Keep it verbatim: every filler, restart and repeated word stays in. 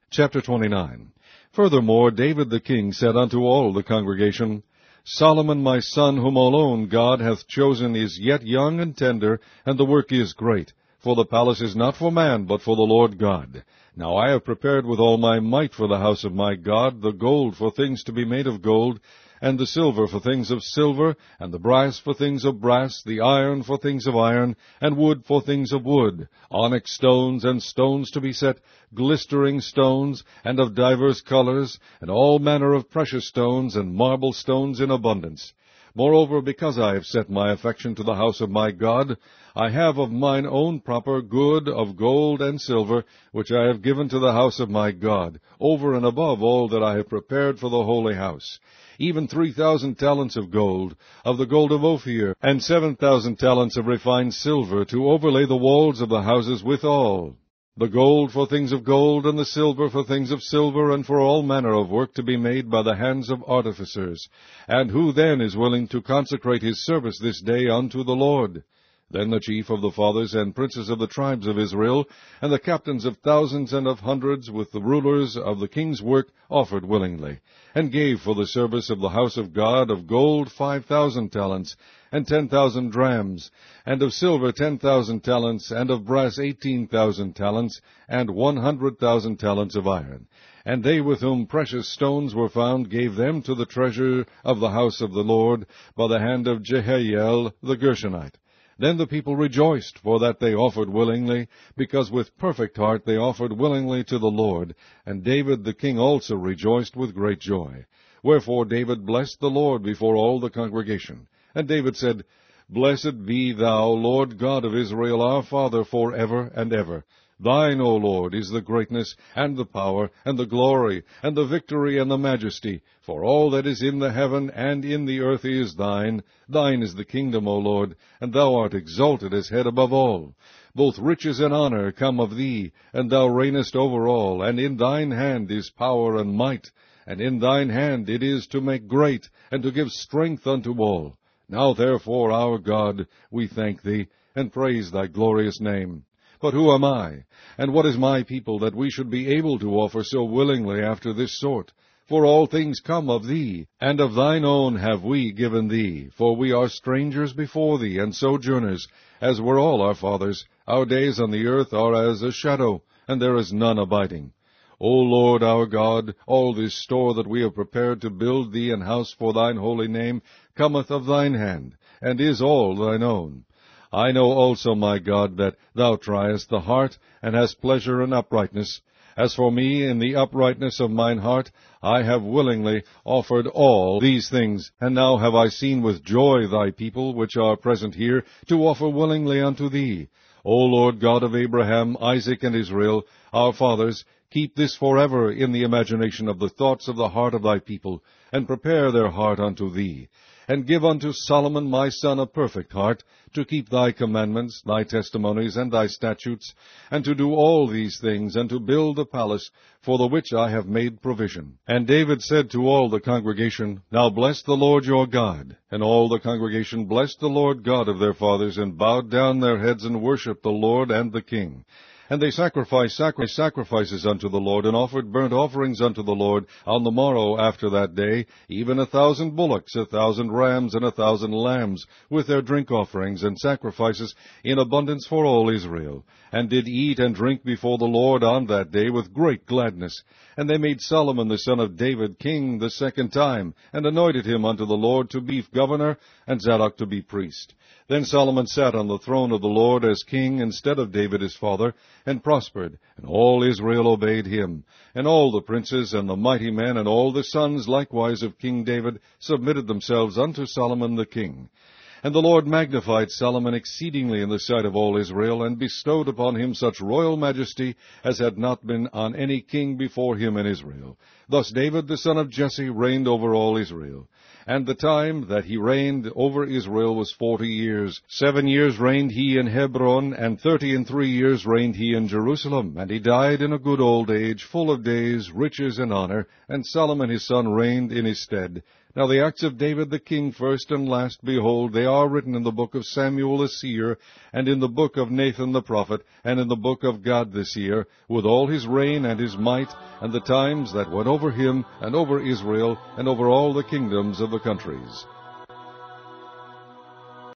Chapter twenty-nine. Furthermore, David the king said unto all the congregation, Solomon my son, whom alone God hath chosen, is yet young and tender, and the work is great. For the palace is not for man, but for the Lord God. Now I have prepared with all my might for the house of my God the gold for things to be made of gold, and the silver for things of silver, and the brass for things of brass, the iron for things of iron, and wood for things of wood, onyx stones, and stones to be set, glistering stones, and of divers colors, and all manner of precious stones, and marble stones in abundance. Moreover, because I have set my affection to the house of my God, I have of mine own proper good of gold and silver, which I have given to the house of my God, over and above all that I have prepared for the holy house. Even three thousand talents of gold, of the gold of Ophir, and seven thousand talents of refined silver, to overlay the walls of the houses withal. The gold for things of gold, and the silver for things of silver, and for all manner of work to be made by the hands of artificers. And who then is willing to consecrate his service this day unto the Lord? Then the chief of the fathers and princes of the tribes of Israel, and the captains of thousands and of hundreds, with the rulers of the king's work, offered willingly, and gave for the service of the house of God of gold five thousand talents, and ten thousand drams, and of silver ten thousand talents, and of brass eighteen thousand talents, and one hundred thousand talents of iron. And they with whom precious stones were found gave them to the treasure of the house of the Lord by the hand of Jehiel the Gershonite. Then the people rejoiced, for that they offered willingly, because with perfect heart they offered willingly to the Lord. And David the king also rejoiced with great joy. Wherefore David blessed the Lord before all the congregation. And David said, Blessed be thou, Lord God of Israel, our Father, for ever and ever. Thine, O Lord, is the greatness, and the power, and the glory, and the victory, and the majesty. For all that is in the heaven and in the earth is thine. Thine is the kingdom, O Lord, and thou art exalted as head above all. Both riches and honor come of thee, and thou reignest over all, and in thine hand is power and might, and in thine hand it is to make great, and to give strength unto all. Now therefore, our God, we thank thee, and praise thy glorious name. But who am I, and what is my people, that we should be able to offer so willingly after this sort? For all things come of thee, and of thine own have we given thee. For we are strangers before thee, and sojourners, as were all our fathers. Our days on the earth are as a shadow, and there is none abiding. O Lord our God, all this store that we have prepared to build thee an house for thine holy name cometh of thine hand, and is all thine own. I know also, my God, that thou triest the heart, and hast pleasure in uprightness. As for me, in the uprightness of mine heart, I have willingly offered all these things. And now have I seen with joy thy people, which are present here, to offer willingly unto thee. O Lord God of Abraham, Isaac, and Israel, our fathers, keep this forever in the imagination of the thoughts of the heart of thy people, and prepare their heart unto thee. And give unto Solomon my son a perfect heart, to keep thy commandments, thy testimonies, and thy statutes, and to do all these things, and to build the palace, for the which I have made provision. And David said to all the congregation, Now bless the Lord your God. And all the congregation blessed the Lord God of their fathers, and bowed down their heads, and worshipped the Lord and the king. And they sacrificed sacri- sacrifices unto the Lord, and offered burnt offerings unto the Lord on the morrow after that day, even a thousand bullocks, a thousand rams, and a thousand lambs, with their drink offerings and sacrifices in abundance for all Israel, and did eat and drink before the Lord on that day with great gladness. And they made Solomon the son of David king the second time, and anointed him unto the Lord to be governor, and Zadok to be priest. Then Solomon sat on the throne of the Lord as king instead of David his father, and prospered, and all Israel obeyed him. And all the princes and the mighty men, and all the sons likewise of King David, submitted themselves unto Solomon the king. And the Lord magnified Solomon exceedingly in the sight of all Israel, and bestowed upon him such royal majesty as had not been on any king before him in Israel. Thus David the son of Jesse reigned over all Israel. And the time that he reigned over Israel was forty years. Seven years reigned he in Hebron, and thirty and three years reigned he in Jerusalem. And he died in a good old age, full of days, riches, and honor. And Solomon his son reigned in his stead. Now the acts of David the king, first and last, behold, they are written in the book of Samuel the seer, and in the book of Nathan the prophet, and in the book of Gad the seer, with all his reign and his might, and the times that went over him, and over Israel, and over all the kingdoms of the countries.